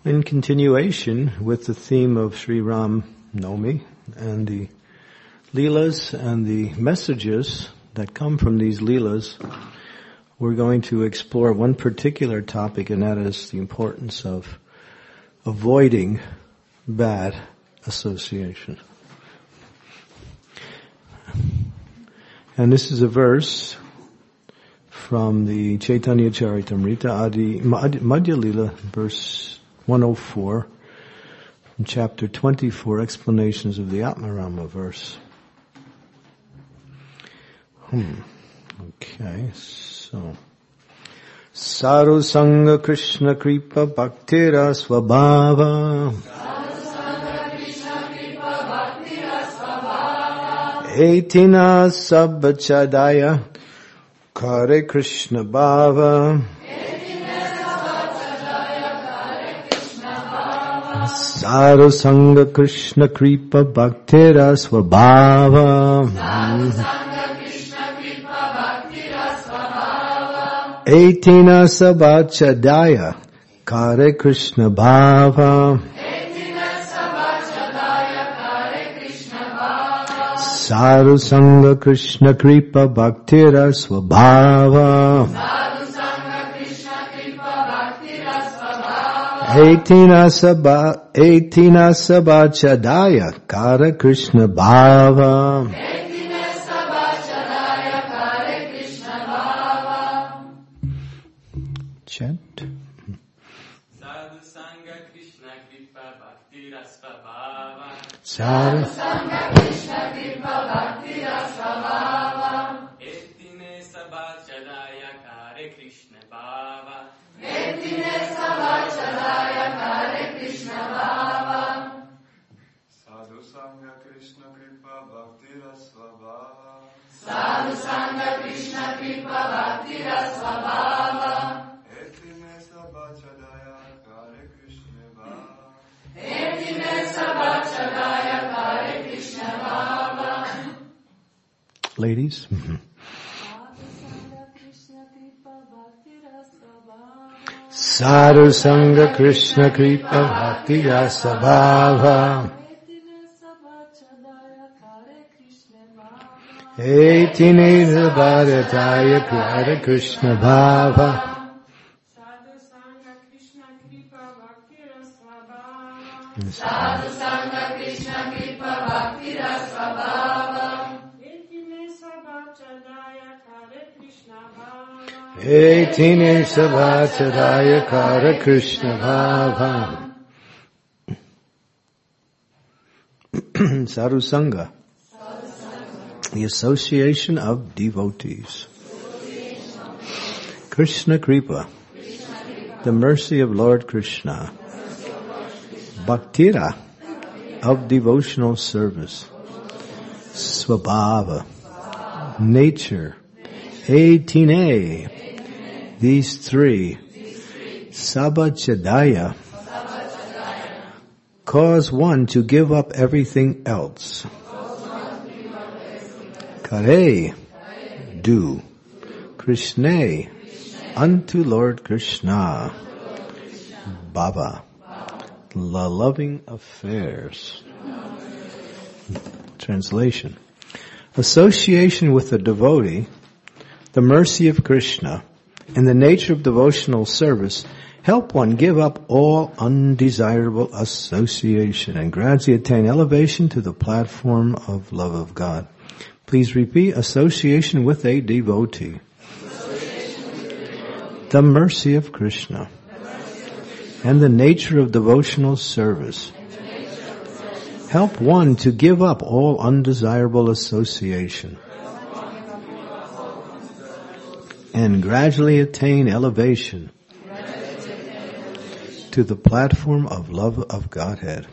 In continuation with the theme of Sri Ram Navami and the Leelas and the messages that come from these Leelas, we're going to explore one particular topic, and that is the importance of avoiding bad association. And this is a verse from the Chaitanya Charitamrita Adi Madhya Leela, verse 104, from chapter 24, explanations of the Atmarama verse. Okay, so Saru Sangha Krishna Kripa Bhaktira Swabhava Etina Sabbachadaya Kare Krishna Bhava Saru Sangha Krishna Kripa Bhaktira Swabhava Etina Sabachadaya Kare Krishna Bhava Saru Sangha Krishna Kripa Bhaktira Swabhava Etina Sabachadaya Kare Krishna Bhava Chant. Sadhu Sangha Krishna Kripa Bhakti Rasvabhava Sadhu Sangha Krishna Kripa Bhakti Rasvabhava Etine Sabachadaya Kare Krishna Bhava Etine Sabachadaya Kare Krishna Bhava Sadhu Sangha Krishna Kripa Bhakti Rasvabhava Sadhu Sangha Krishna Kripa Bhakti Rasvabhava Ladies. Sadhu Sangha Krishna Kripa Bhakti Rasa Bhava Etine Sabharataya Kare Krishna Bhava Sadhu Sangha Krishna Kripa Bhakti Rasvabhava Sadhu Sangha Krishna Kripa Bhakti Rasvabhava Etine Sabachadaya Kare Krishna Bhava Etine Sabachadaya Kare Krishna Bhava Sadhu Sangha, the association of devotees. Krishna Kripa, the mercy of Lord Krishna. Bhaktira, of devotional service. Swabhava, nature. Etine, these three. Sabachadaya, cause one to give up everything else. Kare, do. Krishna, unto Lord Krishna. Bhava, the loving affairs. Translation. Association with the devotee, the mercy of Krishna, and the nature of devotional service help one give up all undesirable association and gradually attain elevation to the platform of love of God. Please repeat. Association with a devotee. The mercy of Krishna and the nature of devotional service help one to give up all undesirable association and gradually attain elevation to the platform of love of Godhead.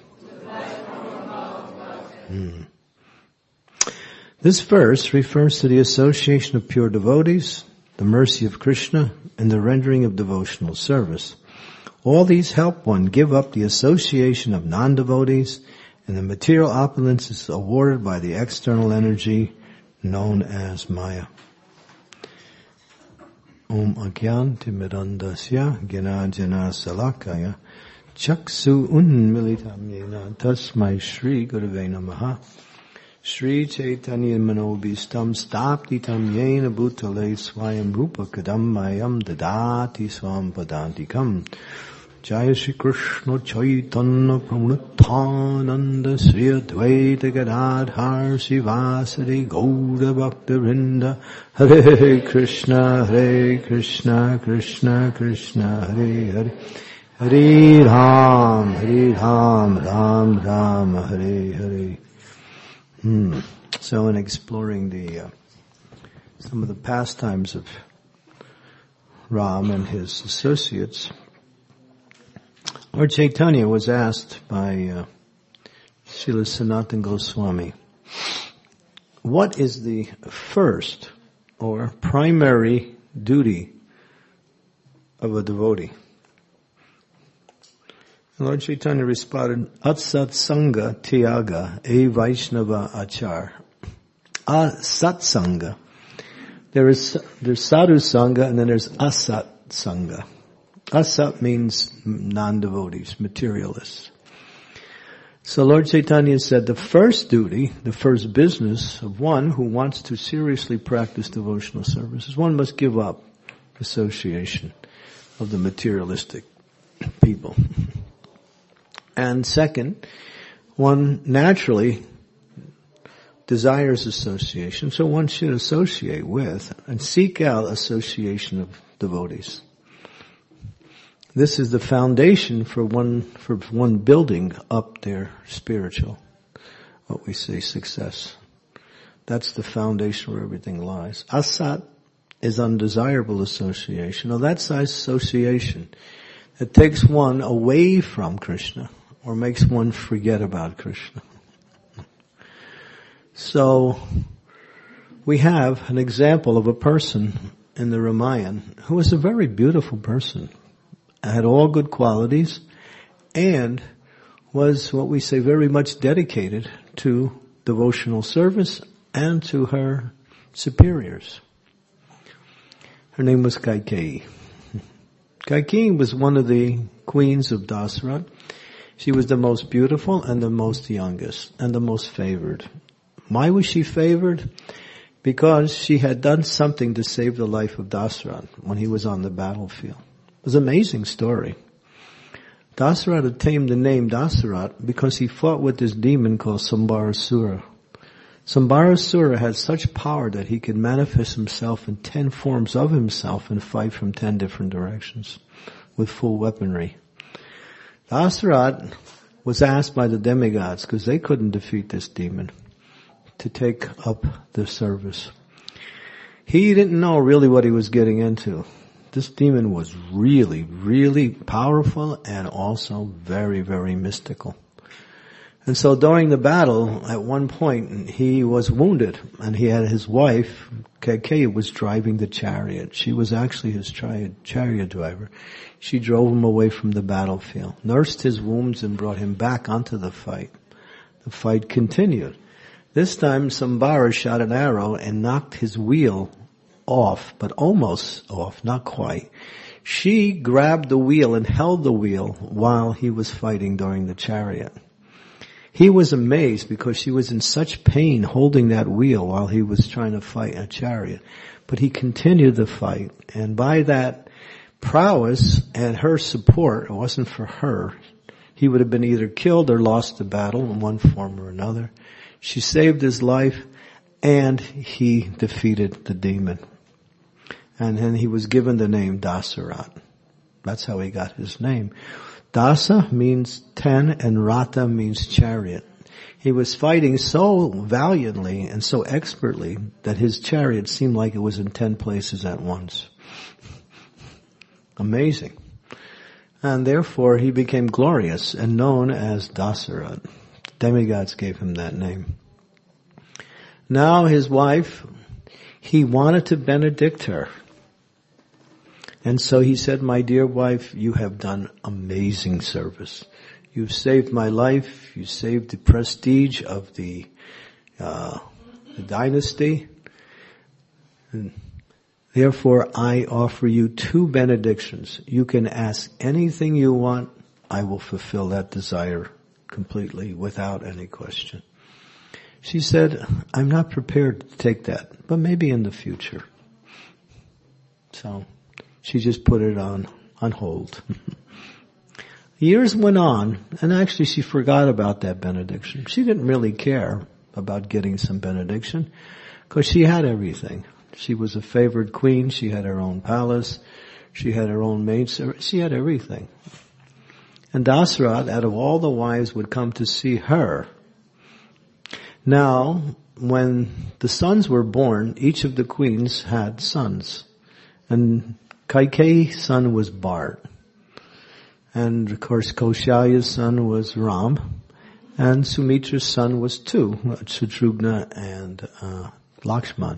This verse refers to the association of pure devotees, the mercy of Krishna, and the rendering of devotional service. All these help one give up the association of non-devotees and the material opulences awarded by the external energy known as Maya. Om Agyan Timirandasya Gyanajana Salakaya Chaksu unmilitam yena tasmai Shri Gurave Namaha. Shri Chaitanya Manobhistam Staptitam Yena Bhutale Swayam Rupa Kadam Mayam Dadati Swam Padantikam. Jaya Shri Krishna Chaitanya Pramuthananda Sri Advaita Gadadhar Sivasari Gaura Bhakta Vrinda. Hare Krishna Krishna Krishna Hare Hare, Hare Ram Ram Ram Hare Hare. So in exploring some of the pastimes of Ram and his associates, Lord Chaitanya was asked by Srila Sanatana Goswami, what is the first or primary duty of a devotee? And Lord Chaitanya responded, Atsat Sangha Tyaga E Vaishnava Achar. Asat Sangha. There's Sadhu Sangha and then there's Asat Sangha. Asat means non-devotees, materialists. So Lord Chaitanya said the first duty, the first business of one who wants to seriously practice devotional service is one must give up association of the materialistic people. And second, one naturally desires association, so one should associate with and seek out association of devotees. This is the foundation for one building up their spiritual, what we say, success. That's the foundation where everything lies. Asat is undesirable association. Now that's association that takes one away from Krishna or makes one forget about Krishna. So we have an example of a person in the Ramayana who was a very beautiful person, had all good qualities, and was what we say very much dedicated to devotional service and to her superiors. Her name was Kaikeyi. Kaikeyi was one of the queens of Dasarath. She was the most beautiful and the most youngest and the most favored. Why was she favored? Because she had done something to save the life of Dasarath when he was on the battlefield. It was an amazing story. Dasarath obtained the name Dasarath because he fought with this demon called Sambarasura. Sambarasura had such power that he could manifest himself in 10 forms of himself and fight from 10 different directions with full weaponry. Dasarath was asked by the demigods, because they couldn't defeat this demon, to take up the service. He didn't know really what he was getting into. This demon was really, really powerful and also very, very mystical. And so during the battle, at one point, he was wounded, and he had his wife, Kaikeyi, was driving the chariot. She was actually his chariot driver. She drove him away from the battlefield, nursed his wounds, and brought him back onto the fight. The fight continued. This time, Sambara shot an arrow and knocked his wheel off, but almost off, not quite. She grabbed the wheel and held the wheel while he was fighting during the chariot. He was amazed because she was in such pain holding that wheel while he was trying to fight a chariot. But he continued the fight, and by that prowess and her support, it wasn't for her, he would have been either killed or lost the battle in one form or another. She saved his life, and he defeated the demon. And then he was given the name Dasarath. That's how he got his name. Dasa means 10 and Rata means chariot. He was fighting so valiantly and so expertly that his chariot seemed like it was in 10 places at once. Amazing. And therefore he became glorious and known as Dasarath. Demigods gave him that name. Now his wife, he wanted to benedict her. And so he said, my dear wife, you have done amazing service. You've saved my life. You saved the prestige of the dynasty. And therefore, I offer you 2 benedictions. You can ask anything you want. I will fulfill that desire completely without any question. She said, I'm not prepared to take that, but maybe in the future. So she just put it on hold. Years went on, and actually she forgot about that benediction. She didn't really care about getting some benediction, because she had everything. She was a favored queen, she had her own palace, she had her own maids, she had everything. And Dasaratha, out of all the wives, would come to see her. Now, when the sons were born, each of the queens had sons. And Kaikeyi's son was Bharat. And of course, Kaushalya's son was Ram. And Sumitra's son was two, Shatrughna and Lakshman.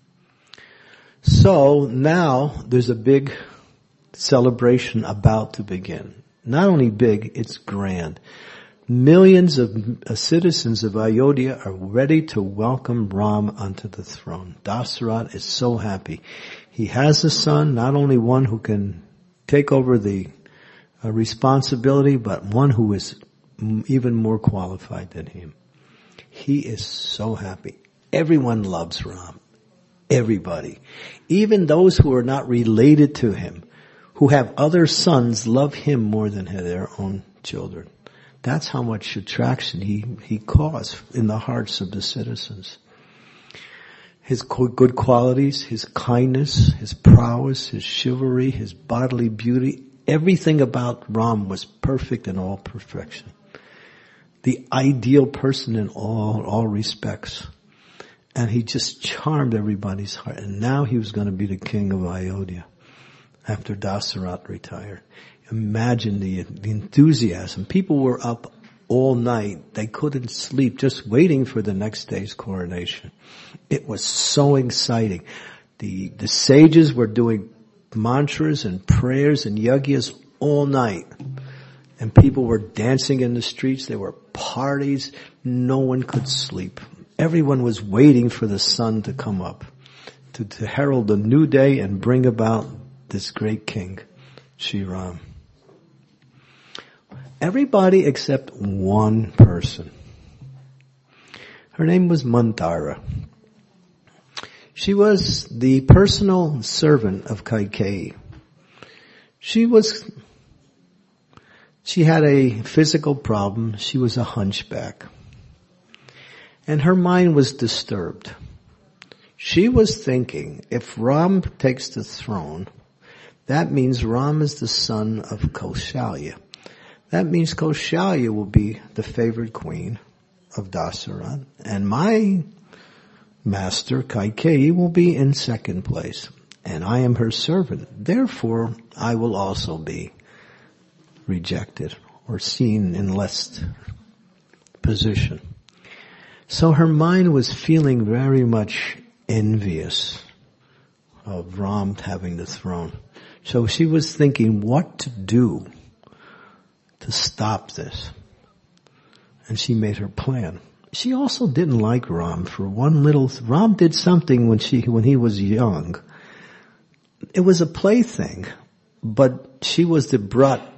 So now there's a big celebration about to begin. Not only big, it's grand. Millions of citizens of Ayodhya are ready to welcome Ram onto the throne. Dasaratha is so happy. He has a son, not only one who can take over the responsibility, but one who is even more qualified than him. He is so happy. Everyone loves Ram. Everybody. Even those who are not related to him, who have other sons, love him more than their own children. That's how much attraction he caused in the hearts of the citizens. His good qualities, his kindness, his prowess, his chivalry, his bodily beauty, everything about Ram was perfect in all perfection. The ideal person in all respects. And he just charmed everybody's heart. And now he was going to be the king of Ayodhya after Dasaratha retired. Imagine the enthusiasm. People were up all night. They couldn't sleep just waiting for the next day's coronation. It was so exciting. The sages were doing mantras and prayers and yagyas all night. And people were dancing in the streets. There were parties. No one could sleep. Everyone was waiting for the sun to come up to herald a new day and bring about this great king, Sri Ram. Everybody except one person. Her name was Manthara. She was the personal servant of Kaikeyi. She had a physical problem. She was a hunchback. And her mind was disturbed. She was thinking, if Ram takes the throne, that means Ram is the son of Kaushalya. That means Kaushalya will be the favored queen of Dasaratha, and my master, Kaikeyi, will be in second place, and I am her servant. Therefore, I will also be rejected or seen in less position. So her mind was feeling very much envious of Ram having the throne. So she was thinking what to do to stop this. And she made her plan. She also didn't like Ram for one little, Ram did something when he was young. It was a plaything, but she was the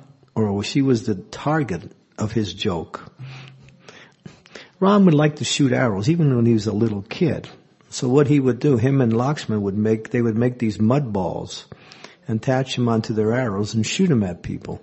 target of his joke. Ram would like to shoot arrows even when he was a little kid. So what he would do, him and Lakshman would make these mud balls and attach them onto their arrows and shoot them at people.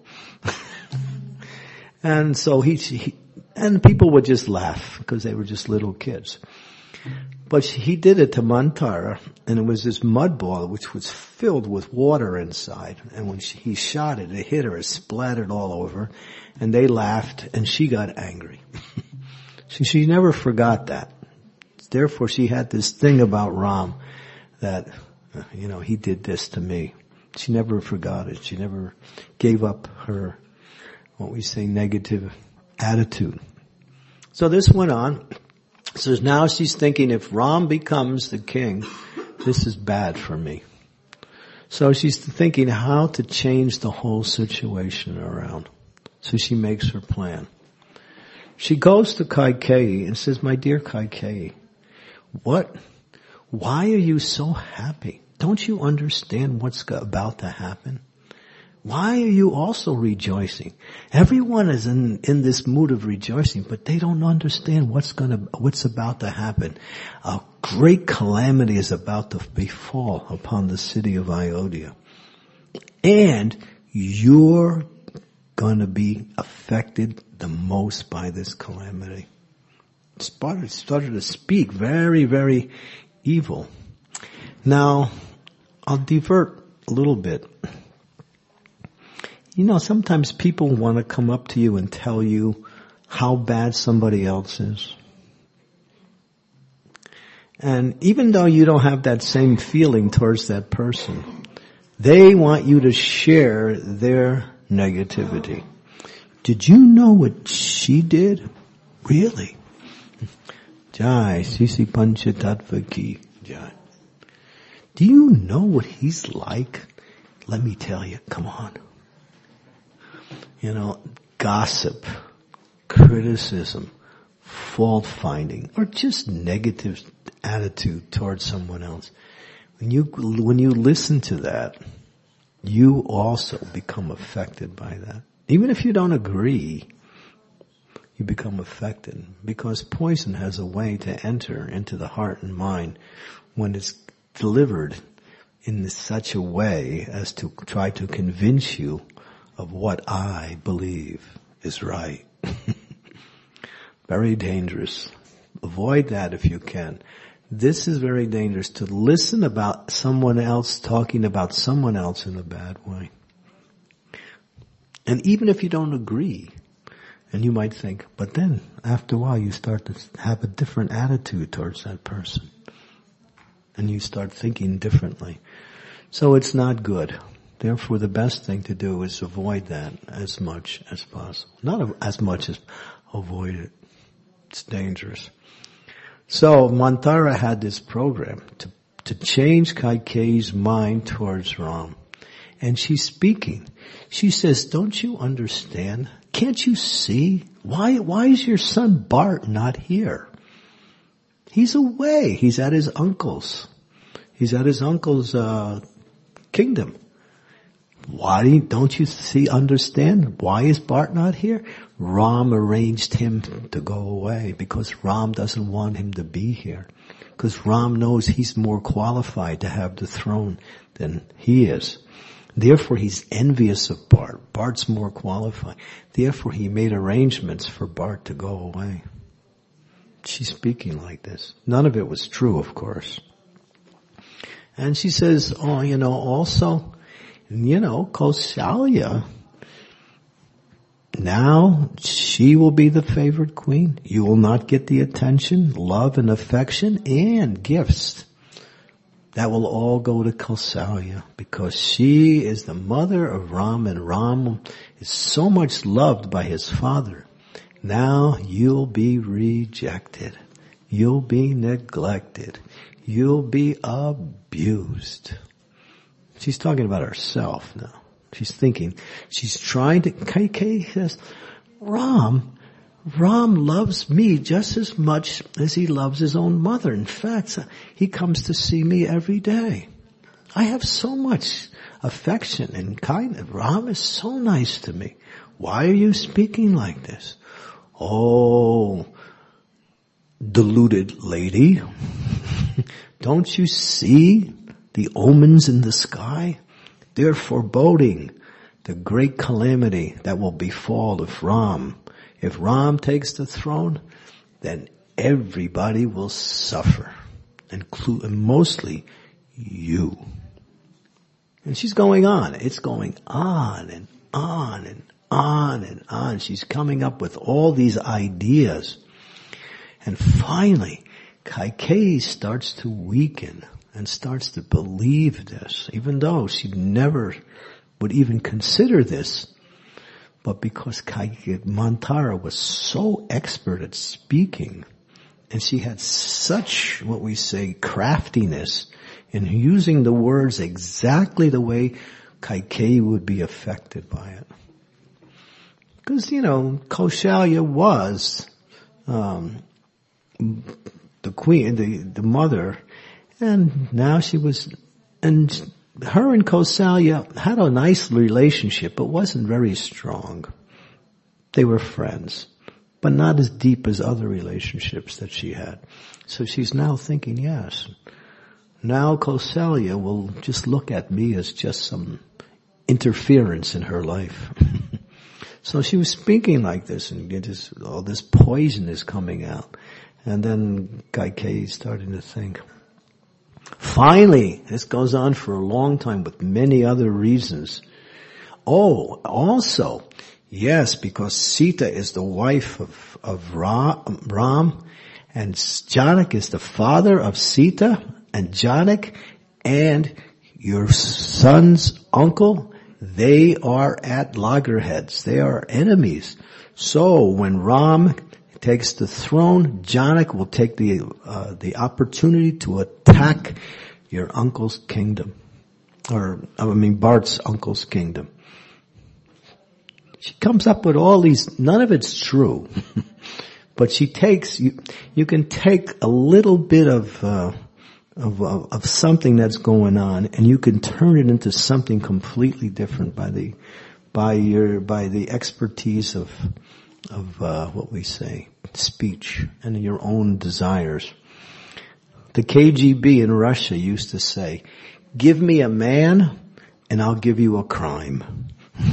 And so and people would just laugh because they were just little kids. But he did it to Manthara, and it was this mud ball which was filled with water inside. And when he shot it, it hit her, it splattered all over, and they laughed, and she got angry. She never forgot that. Therefore, she had this thing about Ram that, he did this to me. She never forgot it. She never gave up her, what we say, negative attitude. So this went on. So now she's thinking, if Ram becomes the king, this is bad for me. So she's thinking how to change the whole situation around. So she makes her plan. She goes to Kaikeyi and says, my dear Kaikeyi, why are you so happy? Don't you understand what's about to happen? Why are you also rejoicing? Everyone is in this mood of rejoicing, but they don't understand what's about to happen. A great calamity is about to befall upon the city of Ayodhya. And you're gonna be affected the most by this calamity. Started to speak very, very evil. Now, I'll divert a little bit. You know, sometimes people want to come up to you and tell you how bad somebody else is. And even though you don't have that same feeling towards that person, they want you to share their negativity. Did you know what she did? Really? Jai, Sisi Pancha Tattva Ki Jai. Do you know what he's like? Let me tell you, come on. You know, gossip, criticism, fault finding, or just negative attitude towards someone else. When you listen to that, you also become affected by that. Even if you don't agree, you become affected, because poison has a way to enter into the heart and mind when it's delivered in such a way as to try to convince you of what I believe is right. Very dangerous. Avoid that if you can. This is very dangerous, to listen about someone else talking about someone else in a bad way. And even if you don't agree, and you might think, but then after a while you start to have a different attitude towards that person. And you start thinking differently. So it's not good. Therefore, the best thing to do is avoid that as much as possible. Not as much as avoid it. It's dangerous. So Manthara had this program to change Kaikeyi's mind towards Ram. And she's speaking. She says, don't you understand? Can't you see? Why is your son Bart not here? He's away. He's at his uncle's. He's at his uncle's kingdom. Why don't you understand? Why is Bart not here? Ram arranged him to go away because Ram doesn't want him to be here. Because Ram knows he's more qualified to have the throne than he is. Therefore he's envious of Bart. Bart's more qualified. Therefore he made arrangements for Bart to go away. She's speaking like this. None of it was true, of course. And she says, also, Kausalya, now she will be the favored queen. You will not get the attention, love, and affection, and gifts. That will all go to Kausalya, because she is the mother of Ram, and Ram is so much loved by his father. Now you'll be rejected. You'll be neglected. You'll be abused. She's talking about herself now. She's thinking, she's trying to, Kaikeyi says, Ram loves me just as much as he loves his own mother. In fact, he comes to see me every day. I have so much affection and kindness. Ram is so nice to me. Why are you speaking like this? Oh, deluded lady. Don't you see the omens in the sky? They're foreboding the great calamity that will befall if Ram takes the throne, then everybody will suffer, and mostly you. And she's going on. It's going on and on and on and on. She's coming up with all these ideas. And finally, Kaikeyi starts to weaken and starts to believe this, even though she never would even consider this. But because Manthara was so expert at speaking, and she had such, what we say, craftiness in using the words exactly the way Kaikeyi would be affected by it. Because, Kausalya was the queen, the mother, and now she was, and her and Kausalya had a nice relationship, but wasn't very strong. They were friends, but not as deep as other relationships that she had. So she's now thinking, yes, now Kausalya will just look at me as just some interference in her life. So she was speaking like this, and all this poison is coming out. And then Kaikeyi starting to think. Finally, this goes on for a long time with many other reasons. Oh, also, yes, because Sita is the wife of Ram, and Janak is the father of Sita, and Janak and your son's uncle, they are at loggerheads. They are enemies. So when Ram takes the throne, Janak will take the opportunity to attack your uncle's kingdom. Bhart's uncle's kingdom. She comes up with all these, none of it's true. But she takes, you can take a little bit of something that's going on, and you can turn it into something completely different by the expertise of what we say, speech, and your own desires. The KGB in Russia used to say, give me a man and I'll give you a crime.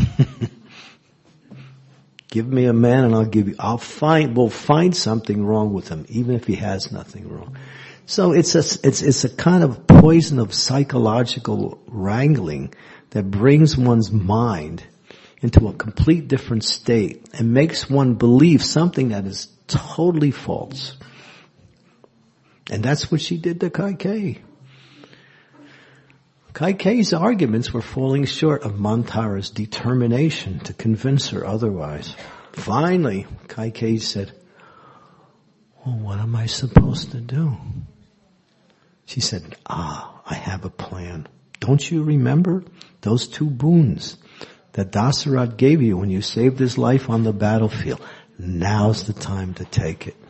Give me a man and we'll find something wrong with him, even if he has nothing wrong. So it's a kind of poison of psychological wrangling that brings one's mind into a complete different state and makes one believe something that is totally false. And that's what she did to Kaikeyi. Kaikeyi's arguments were falling short of Manthara's determination to convince her otherwise. Finally, Kaikeyi said, well, what am I supposed to do? She said, I have a plan. Don't you remember those 2 boons that Dasaratha gave you when you saved his life on the battlefield? Now's the time to take it.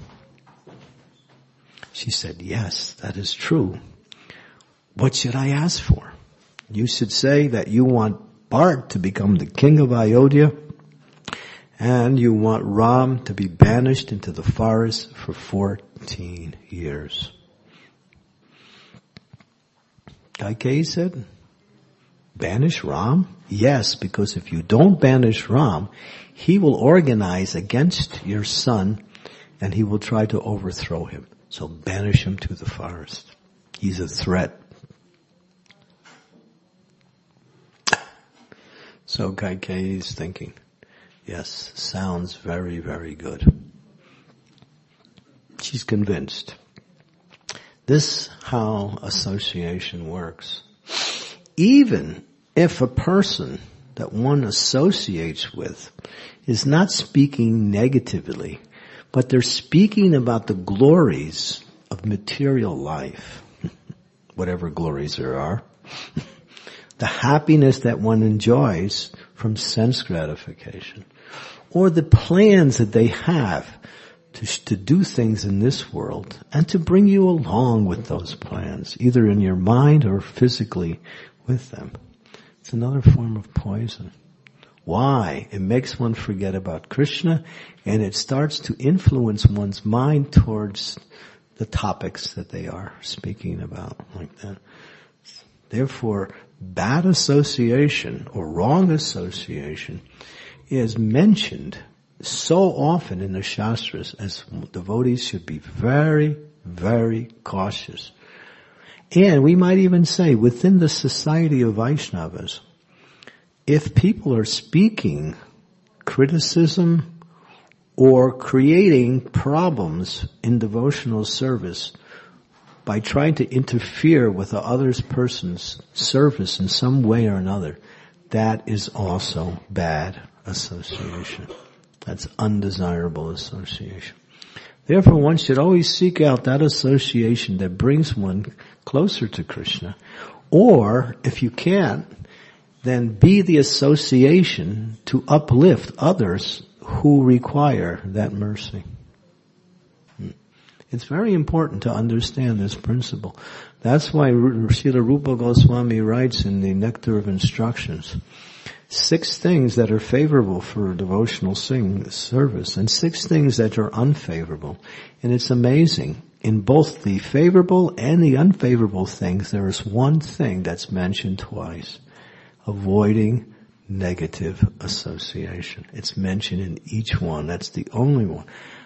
She said, yes, that is true. What should I ask for? You should say that you want Bharat to become the king of Ayodhya, and you want Ram to be banished into the forest for 14 years. Kaikeyi said, banish Ram? Yes, because if you don't banish Ram, he will organize against your son and he will try to overthrow him. So banish him to the forest. He's a threat. So Kaikeyi is thinking, yes, sounds very, very good. She's convinced. This how association works. Even if a person that one associates with is not speaking negatively, but they're speaking about the glories of material life, whatever glories there are, the happiness that one enjoys from sense gratification, or the plans that they have to do things in this world and to bring you along with those plans, either in your mind or physically with them. It's another form of poison. Why? It makes one forget about Krishna, and it starts to influence one's mind towards the topics that they are speaking about, like that. Therefore, bad association or wrong association is mentioned so often in the Shastras as devotees should be very, very cautious. And we might even say within the society of Vaishnavas, if people are speaking criticism or creating problems in devotional service by trying to interfere with the other person's service in some way or another, that is also bad association. That's undesirable association. Therefore, one should always seek out that association that brings one closer to Krishna. Or, if you can't, then be the association to uplift others who require that mercy. It's very important to understand this principle. That's why Srila Rupa Goswami writes in the Nectar of Instructions, 6 things that are favorable for devotional service and 6 things that are unfavorable. And it's amazing. In both the favorable and the unfavorable things, there is one thing that's mentioned twice. Avoiding negative association. It's mentioned in each one. That's the only one.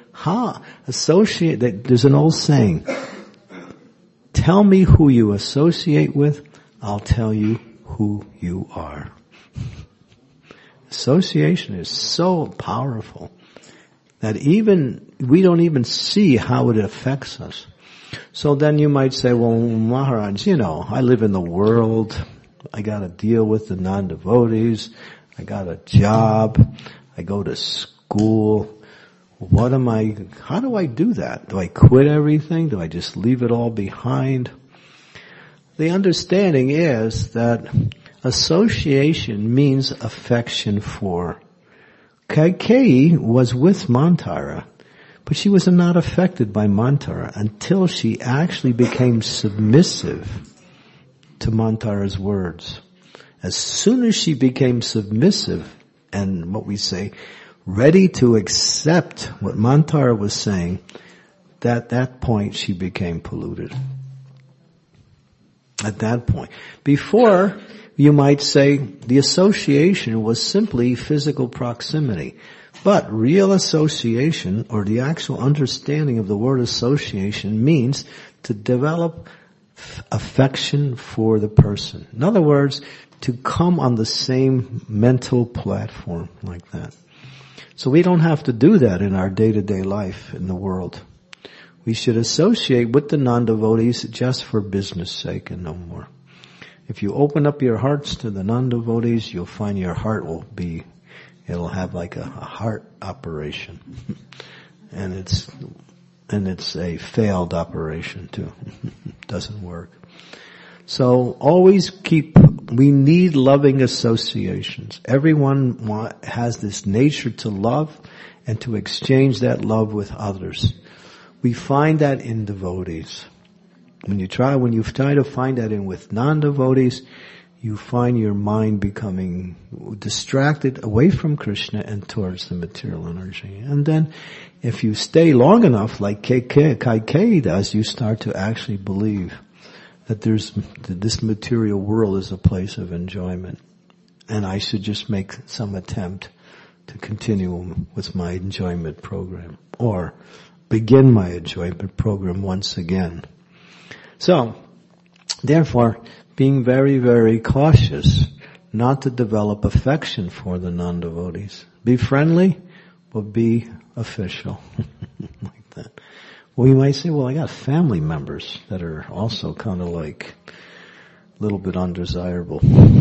There's an old saying, tell me who you associate with, I'll tell you who you are. Association is so powerful that we don't even see how it affects us. So then you might say, well, Maharaj, I live in the world, I gotta deal with the non-devotees, I got a job, I go to school, how do I do that? Do I quit everything? Do I just leave it all behind? The understanding is that association means affection for. Kaikeyi was with Manthara, but she was not affected by Manthara until she actually became submissive to Manthara's words. As soon as she became submissive and what we say, ready to accept what Manthara was saying, at that point she became polluted. At that point. Before, you might say the association was simply physical proximity. But real association, or the actual understanding of the word association, means to develop affection for the person. In other words, to come on the same mental platform like that. So we don't have to do that in our day-to-day life in the world. We should associate with the non-devotees just for business sake and no more. If you open up your hearts to the non-devotees, you'll find your heart it'll have like a heart operation. and it's a failed operation too. Doesn't work. So always we need loving associations. Everyone has this nature to love and to exchange that love with others. We find that in devotees. When you try to find that with non-devotees, you find your mind becoming distracted away from Krishna and towards the material energy. And then if you stay long enough, like Kaikeyi does, you start to actually believe that this material world is a place of enjoyment. And I should just make some attempt to continue with my enjoyment program, or begin my enjoyment program once again. So, therefore, being very, very cautious not to develop affection for the non-devotees. Be friendly, but be official. Like that. Well, you might say, well, I got family members that are also kind of like a little bit undesirable.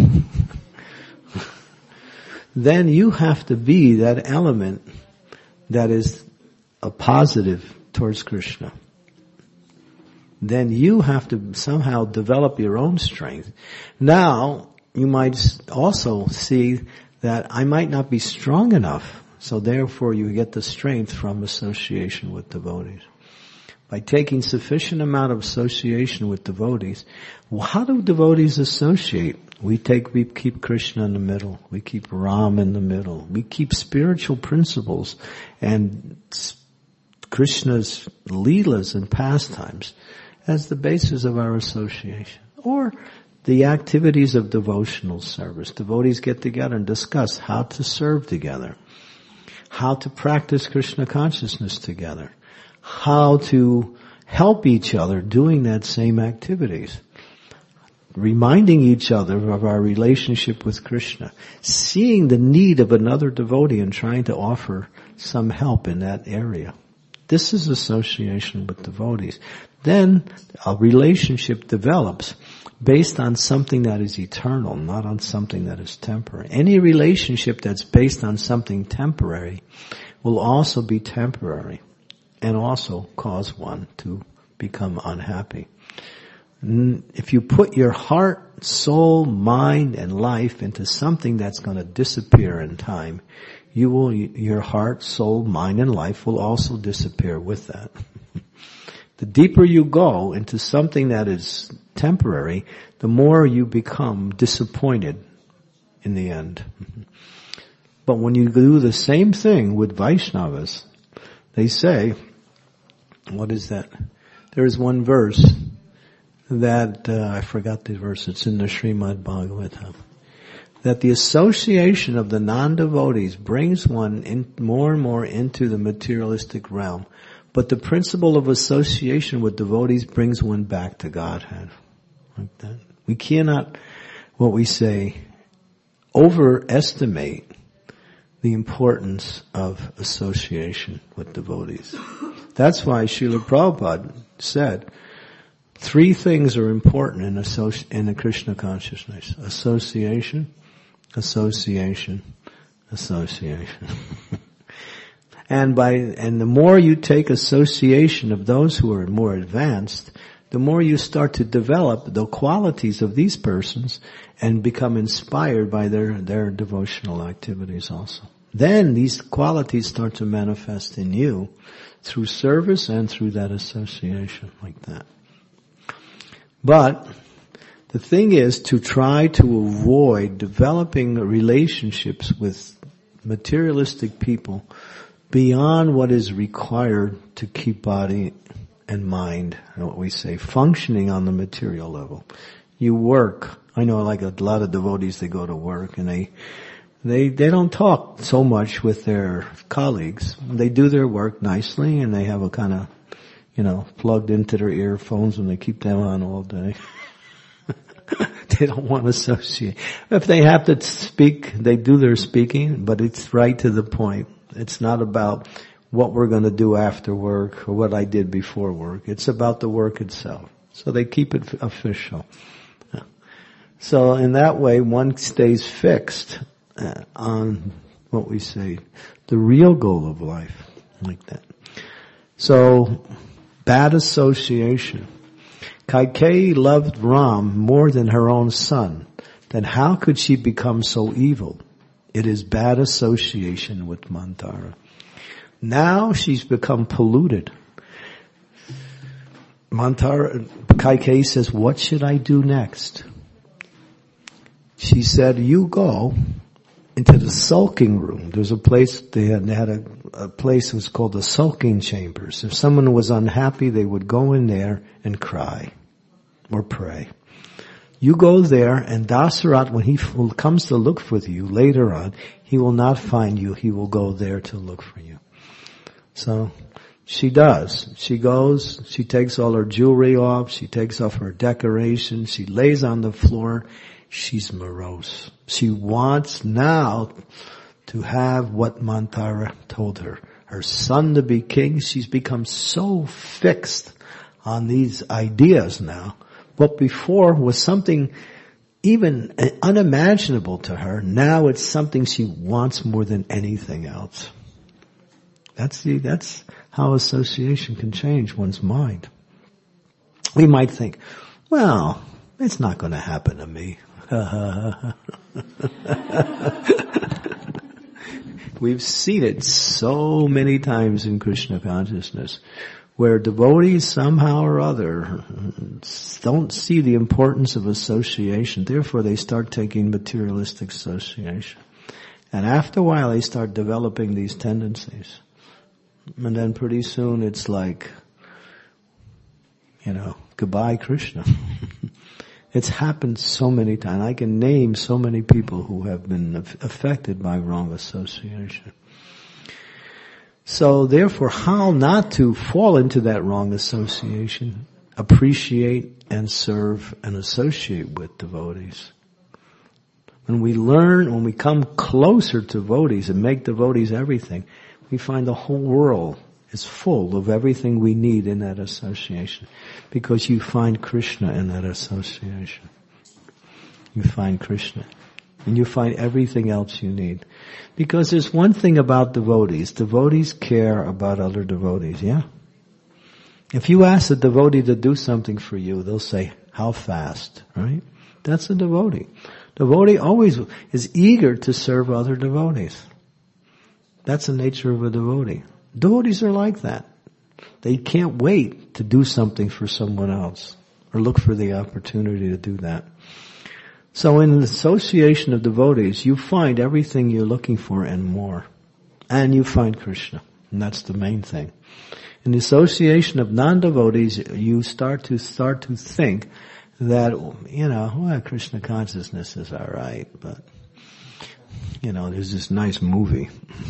Then you have to be that element that is a positive towards Krishna. Then you have to somehow develop your own strength. Now, you might also see that I might not be strong enough, so therefore you get the strength from association with devotees. By taking sufficient amount of association with devotees, how do devotees associate? We keep Krishna in the middle. We keep Ram in the middle. We keep spiritual principles and Krishna's leelas and pastimes as the basis of our association. Or the activities of devotional service. Devotees get together and discuss how to serve together, how to practice Krishna consciousness together, how to help each other doing that same activities, reminding each other of our relationship with Krishna, seeing the need of another devotee and trying to offer some help in that area. This is association with devotees. Then a relationship develops based on something that is eternal, not on something that is temporary. Any relationship that's based on something temporary will also be temporary and also cause one to become unhappy. If you put your heart, soul, mind, and life into something that's going to disappear in time, your heart, soul, mind, and life will also disappear with that. The deeper you go into something that is temporary, the more you become disappointed in the end. But when you do the same thing with Vaishnavas, they say, what is that? There is one verse that, I forgot the verse, it's in the Srimad Bhagavatam, that the association of the non-devotees brings one in more and more into the materialistic realm. But the principle of association with devotees brings one back to Godhead. Like that. We cannot, what we say, overestimate the importance of association with devotees. That's why Srila Prabhupada said, 3 things are important in a Krishna consciousness. Association, association, association. And the more you take association of those who are more advanced, the more you start to develop the qualities of these persons and become inspired by their devotional activities also. Then these qualities start to manifest in you through service and through that association like that. But the thing is to try to avoid developing relationships with materialistic people beyond what is required to keep body and mind, what we say, functioning on the material level. You work. I know like a lot of devotees, they go to work and they don't talk so much with their colleagues. They do their work nicely and they have a kind of, plugged into their earphones and they keep them on all day. They don't want to associate. If they have to speak, they do their speaking, but it's right to the point. It's not about what we're going to do after work or what I did before work. It's about the work itself. So they keep it official. So in that way, one stays fixed on what we say, the real goal of life, like that. So, bad association. Kaikeyi loved Ram more than her own son. Then how could she become so evil? It is bad association with Manthara. Now she's become polluted. Kaikeyi says, what should I do next? She said, you go into the sulking room. There's a place, they had a place that was called the sulking chambers. If someone was unhappy, they would go in there and cry or pray. You go there, and Dasarat, when he comes to look for you later on, he will not find you. He will go there to look for you. So she does. She goes, she takes all her jewelry off, she takes off her decorations, she lays on the floor. She's morose. She wants now to have what Manthara told her. Her son to be king. She's become so fixed on these ideas now. What before was something even unimaginable to her, now it's something she wants more than anything else. That's how association can change one's mind. We might think, well, it's not going to happen to me. We've seen it so many times in Krishna consciousness, where devotees somehow or other don't see the importance of association. Therefore, they start taking materialistic association. And after a while, they start developing these tendencies. And then pretty soon it's like, goodbye Krishna. It's happened so many times. I can name so many people who have been affected by wrong association. So therefore, how not to fall into that wrong association? Appreciate and serve and associate with devotees. When we come closer to devotees and make devotees everything, we find the whole world is full of everything we need in that association. Because you find Krishna in that association. You find Krishna. And you find everything else you need. Because there's one thing about devotees. Devotees care about other devotees, yeah? If you ask a devotee to do something for you, they'll say, how fast, right? That's a devotee. Devotee always is eager to serve other devotees. That's the nature of a devotee. Devotees are like that. They can't wait to do something for someone else or look for the opportunity to do that. So in the association of devotees, you find everything you're looking for and more. And you find Krishna. And that's the main thing. In the association of non-devotees, you start to think that, well, Krishna consciousness is alright, but, there's this nice movie.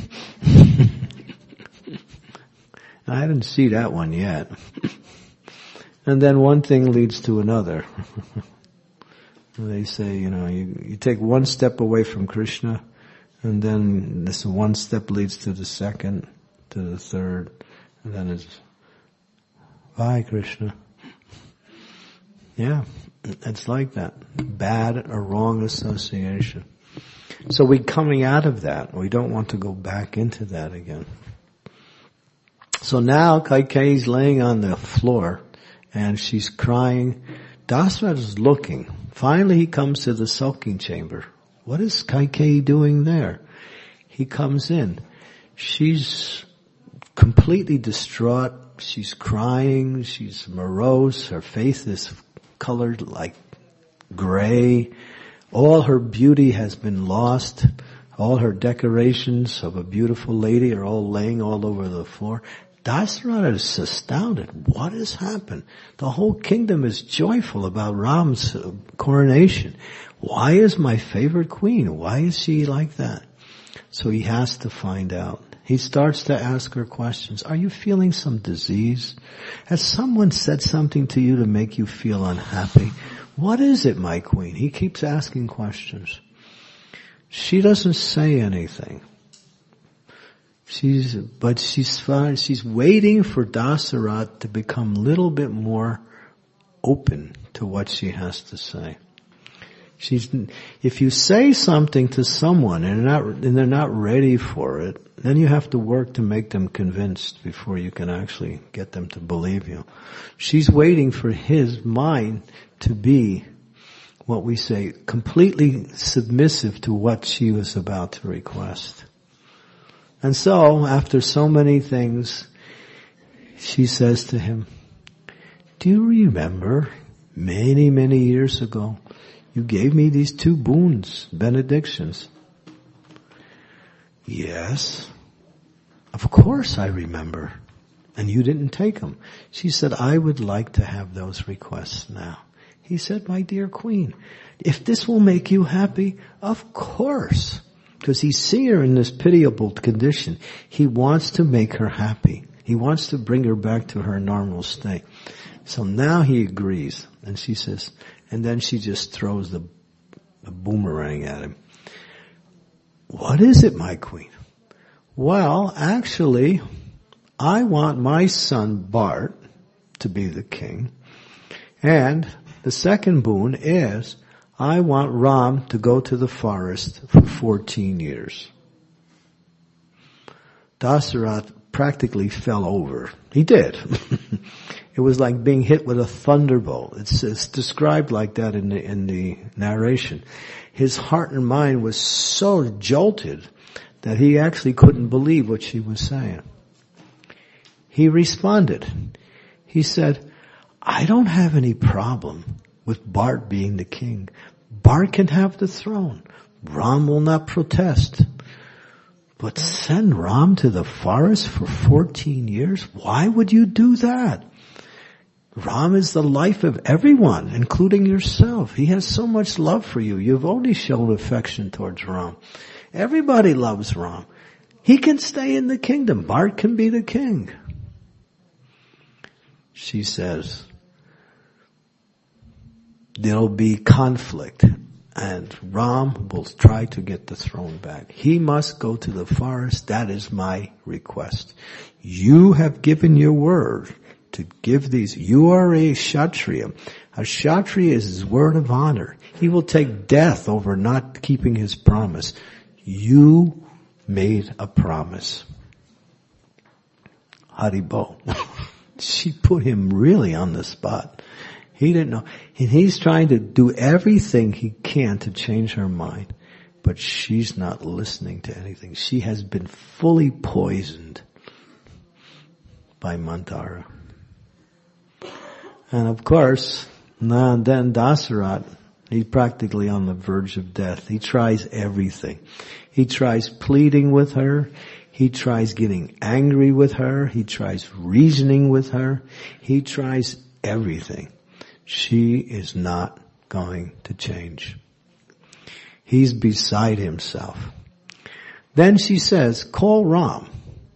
I didn't see that one yet. And then one thing leads to another. They say, you take one step away from Krishna, and then this one step leads to the second, to the third, and then it's, bye Krishna. Yeah, it's like that. Bad or wrong association. So we're coming out of that. We don't want to go back into that again. So now Kaikeyi's laying on the floor and she's crying. Dasarath is looking. Finally he comes to the sulking chamber. What is Kaikeyi doing there? He comes in. She's completely distraught. She's crying. She's morose. Her face is colored like gray. All her beauty has been lost. All her decorations of a beautiful lady are all laying all over the floor. Dasarath is astounded. What has happened? The whole kingdom is joyful about Ram's coronation. Why is my favorite queen? Why is she like that? So he has to find out. He starts to ask her questions. Are you feeling some disease? Has someone said something to you to make you feel unhappy? What is it, my queen? He keeps asking questions. She doesn't say anything. She's waiting for Dasarath to become a little bit more open to what she has to say. If you say something to someone and they're not ready for it, then you have to work to make them convinced before you can actually get them to believe you. She's waiting for his mind to be, what we say, completely submissive to what she was about to request. And so, after so many things, she says to him, do you remember many, many years ago, you gave me these 2 boons, benedictions? Yes, of course I remember. And you didn't take them. She said, I would like to have those requests now. He said, my dear queen, if this will make you happy, of course. Because he's seeing her in this pitiable condition. He wants to make her happy. He wants to bring her back to her normal state. So now he agrees. And she says, and then she just throws the boomerang at him. What is it, my queen? Well, actually, I want my son Bart to be the king. And the second boon is, I want Ram to go to the forest for 14 years. Dasarath practically fell over. He did. It was like being hit with a thunderbolt. It's described like that in the narration. His heart and mind was so jolted that he actually couldn't believe what she was saying. He responded. He said, I don't have any problem with Bart being the king. Bart can have the throne. Ram will not protest. But send Ram to the forest for 14 years? Why would you do that? Ram is the life of everyone, including yourself. He has so much love for you. You've only shown affection towards Ram. Everybody loves Ram. He can stay in the kingdom. Bart can be the king. She says, there'll be conflict and Ram will try to get the throne back. He must go to the forest. That is my request. You have given your word to give these. You are a Kshatriya. A Kshatriya is his word of honor. He will take death over not keeping his promise. You made a promise. Haribo. She put him really on the spot. He didn't know. And he's trying to do everything he can to change her mind. But she's not listening to anything. She has been fully poisoned. by Mantara. And of course, now then Dasarat, he's practically on the verge of death. He tries everything. He tries pleading with her. He tries getting angry with her. He tries reasoning with her. He tries everything. She is not going to change. He's beside himself. Then she says, call Ram.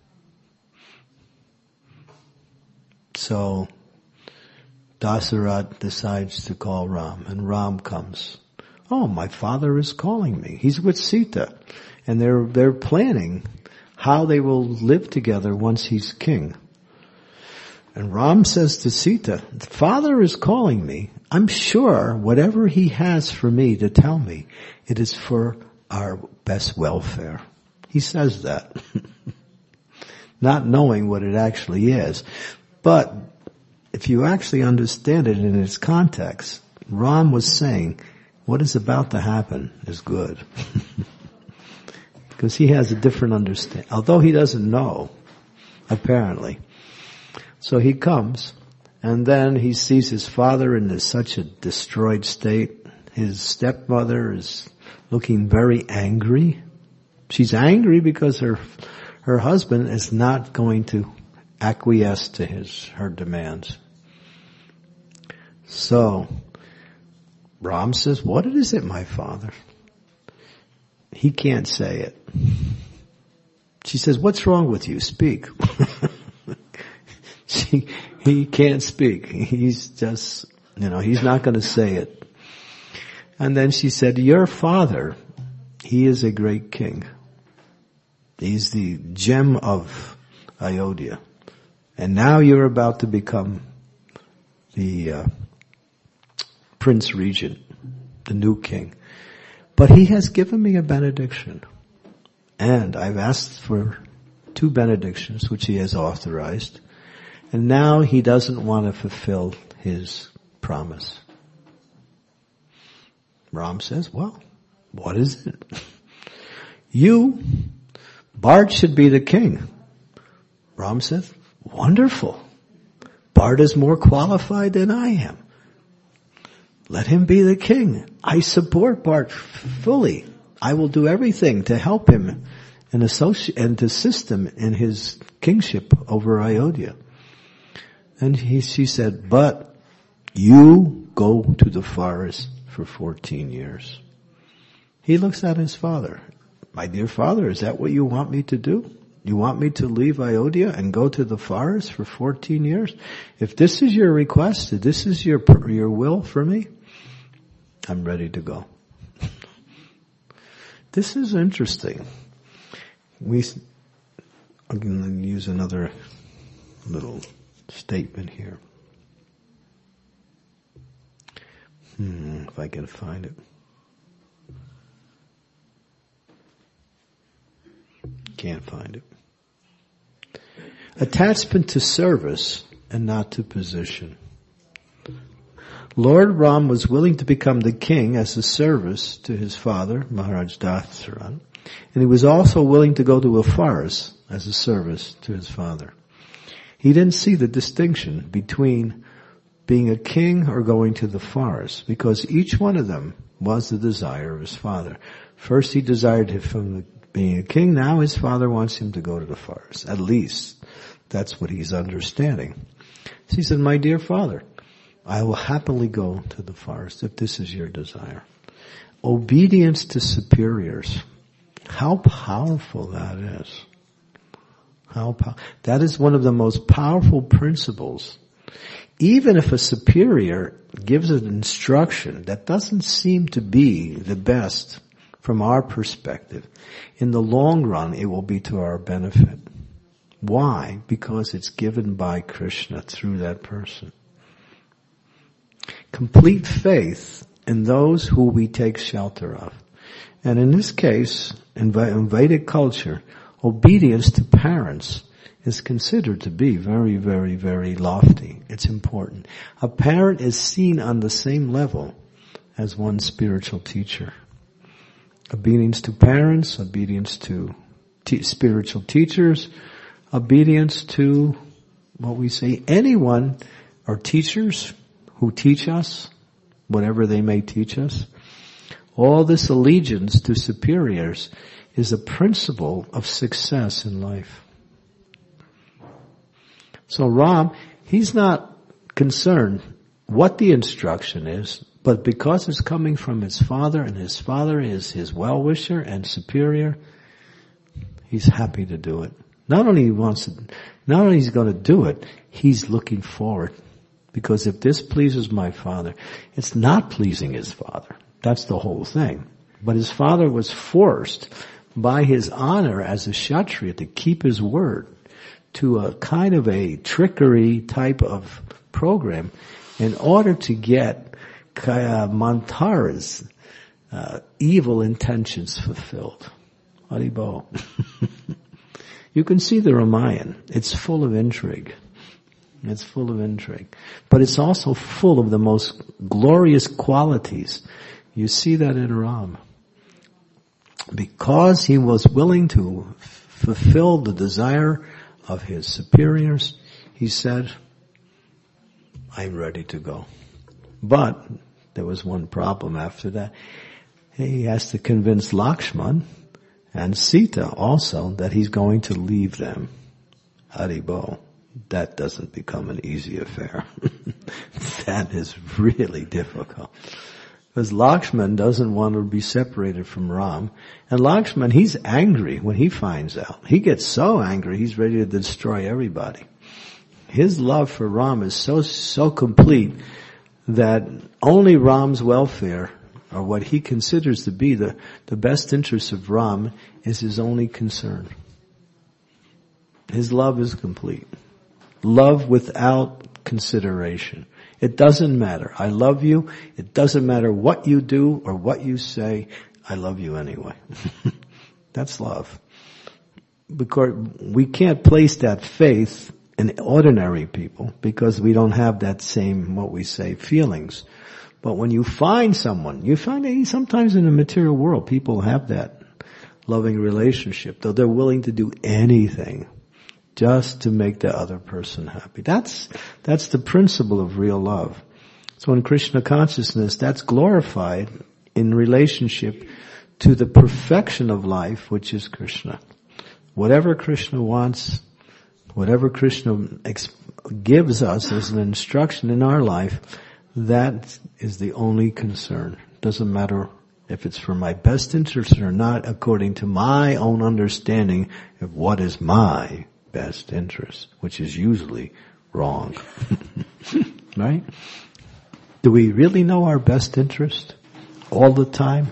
So Dasarat decides to call Ram, and Ram comes. Oh, my father is calling me. He's with Sita, and they're planning how they will live together once he's king. And Ram says to Sita, the father is calling me. I'm sure whatever he has for me to tell me, it is for our best welfare. He says that, not knowing what it actually is. But if you actually understand it in its context, Ram was saying, what is about to happen is good. Because he has a different understanding, although he doesn't know, apparently. So he comes, and then he sees his father in such a destroyed state. His stepmother is looking very angry. She's angry because her husband is not going to acquiesce to her demands. So Ram says, what is it, my father? He can't say it. She says, what's wrong with you? Speak. He can't speak. He's just, he's not going to say it. And then she said, your father, he is a great king. He's the gem of Ayodhya. And now you're about to become the Prince Regent, the new king. But he has given me a benediction. And I've asked for 2 benedictions, which he has authorized. And now he doesn't want to fulfill his promise. Ram says, well, what is it? Bart should be the king. Ram says, wonderful. Bart is more qualified than I am. Let him be the king. I support Bart fully. I will do everything to help him and to assist him in his kingship over Ayodhya. And she said, but you go to the forest for 14 years. He looks at his father. My dear father, is that what you want me to do? You want me to leave Ayodhya and go to the forest for 14 years? If this is your request, if this is your will for me, I'm ready to go. This is interesting. I'm going to use another little statement here. If I can find it. Can't find it. Attachment to service and not to position. Lord Ram was willing to become the king as a service to his father, Maharaj Dasarat, and he was also willing to go to a forest as a service to his father. He didn't see the distinction between being a king or going to the forest, because each one of them was the desire of his father. First he desired him from being a king, now his father wants him to go to the forest. At least that's what he's understanding. So he said, my dear father, I will happily go to the forest if this is your desire. Obedience to superiors. How powerful that is. That is one of the most powerful principles. Even if a superior gives an instruction that doesn't seem to be the best from our perspective, in the long run it will be to our benefit. Why? Because it's given by Krishna through that person. Complete faith in those who we take shelter of. And in this case, in Vedic culture, obedience to parents is considered to be very, very, very lofty. It's important. A parent is seen on the same level as one spiritual teacher. Obedience to parents, obedience to spiritual teachers, obedience to what we say, anyone or teachers who teach us, whatever they may teach us, all this allegiance to superiors is a principle of success in life. So Ram, he's not concerned what the instruction is, but because it's coming from his father and his father is his well-wisher and superior, he's happy to do it. Not only he's going to do it, he's looking forward. Because if this pleases my father, it's not pleasing his father. That's the whole thing. But his father was forced by his honor as a Kshatriya to keep his word to a kind of a trickery type of program in order to get Mantara's evil intentions fulfilled. Haribol. You can see the Ramayana. It's full of intrigue. It's full of intrigue. But it's also full of the most glorious qualities. You see that in Ram. Because he was willing to fulfill the desire of his superiors, he said, I'm ready to go. But there was one problem after that. He has to convince Lakshman and Sita also that he's going to leave them. Haribol. That doesn't become an easy affair. That is really difficult. Because Lakshman doesn't want to be separated from Ram. And Lakshman, he's angry when he finds out. He gets so angry, he's ready to destroy everybody. His love for Ram is so complete that only Ram's welfare, or what he considers to be the best interest of Ram, is his only concern. His love is complete. Love without consideration. It doesn't matter. I love you. It doesn't matter what you do or what you say. I love you anyway. That's love. Because we can't place that faith in ordinary people because we don't have that same, what we say, feelings. But when you find someone, you find that sometimes in the material world people have that loving relationship, though they're willing to do anything just to make the other person happy. That's the principle of real love. So in Krishna consciousness, that's glorified in relationship to the perfection of life, which is Krishna. Whatever Krishna wants, whatever Krishna gives us as an instruction in our life, that is the only concern. Doesn't matter if it's for my best interest or not, according to my own understanding of what is my best interest, which is usually wrong. Right? Do we really know our best interest all the time?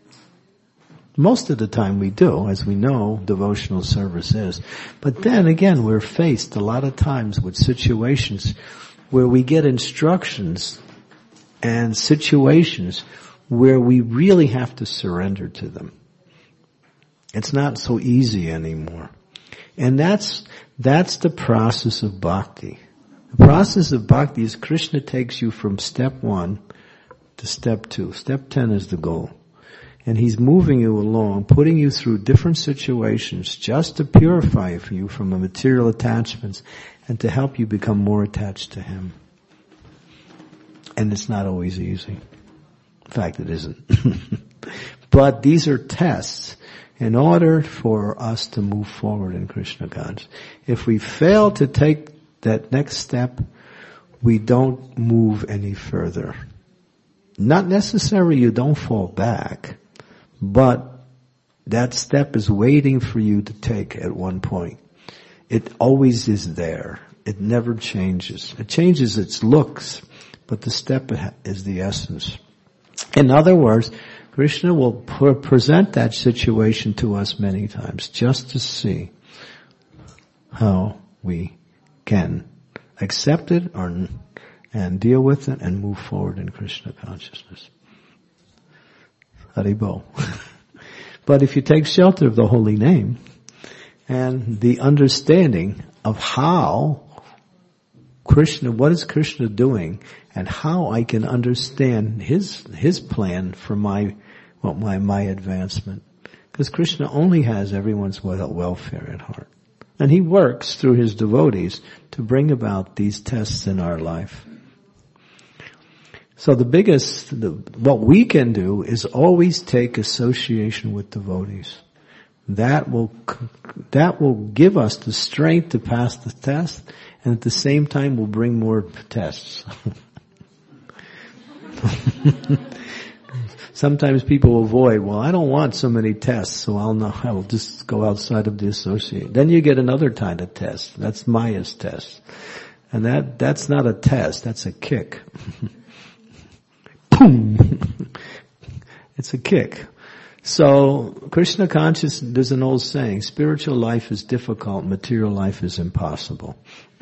Most of the time we do, as we know devotional service is. But then again, we're faced a lot of times with situations where we get instructions and situations where we really have to surrender to them. It's not so easy anymore. And that's the process of bhakti. The process of bhakti is Krishna takes you from step 1 to step 2. Step 10 is the goal. And he's moving you along, putting you through different situations just to purify you from the material attachments and to help you become more attached to him. And it's not always easy. In fact, it isn't. But these are tests in order for us to move forward in Krishna consciousness. If we fail to take that next step, we don't move any further. Not necessarily you don't fall back, but that step is waiting for you to take at one point. It always is there. It never changes. It changes its looks, but the step is the essence. In other words, Krishna will present that situation to us many times just to see how we can accept it and deal with it and move forward in Krishna consciousness. Haribol. But if you take shelter of the holy name and the understanding of how Krishna, what is Krishna doing and how I can understand his plan for my advancement. Because Krishna only has everyone's welfare at heart. And he works through his devotees to bring about these tests in our life. So what we can do is always take association with devotees. That will give us the strength to pass the test, and at the same time will bring more tests. Sometimes people avoid, well, I don't want so many tests, so I will just go outside of the associate. Then you get another kind of test. That's Maya's test. And that's not a test, that's a kick. Boom! It's a kick. So, Krishna consciousness, there's an old saying, spiritual life is difficult, material life is impossible.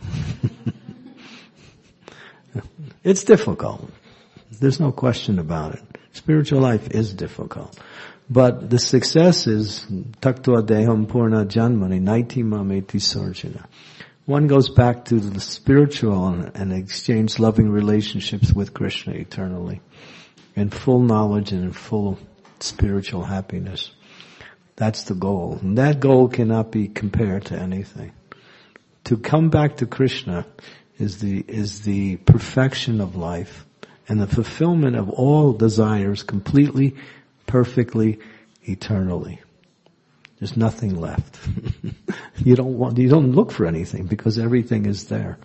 It's difficult. There's no question about it. Spiritual life is difficult. But the success is taktva deham purna janmani naiti mameti sarjana. One goes back to the spiritual and exchange loving relationships with Krishna eternally. In full knowledge and in full spiritual happiness. That's the goal. And that goal cannot be compared to anything. To come back to Krishna is the perfection of life and the fulfillment of all desires completely, perfectly, eternally. There's nothing left. You don't look for anything because everything is there.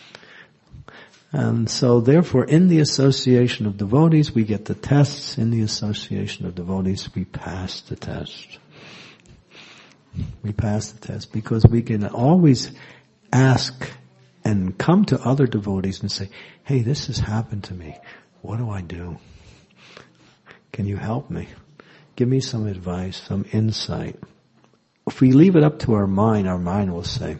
And so therefore in the association of devotees we get the tests. In the association of devotees we pass the test. We pass the test because we can always ask and come to other devotees and say, hey, this has happened to me. What do I do? Can you help me? Give me some advice, some insight. If we leave it up to our mind will say,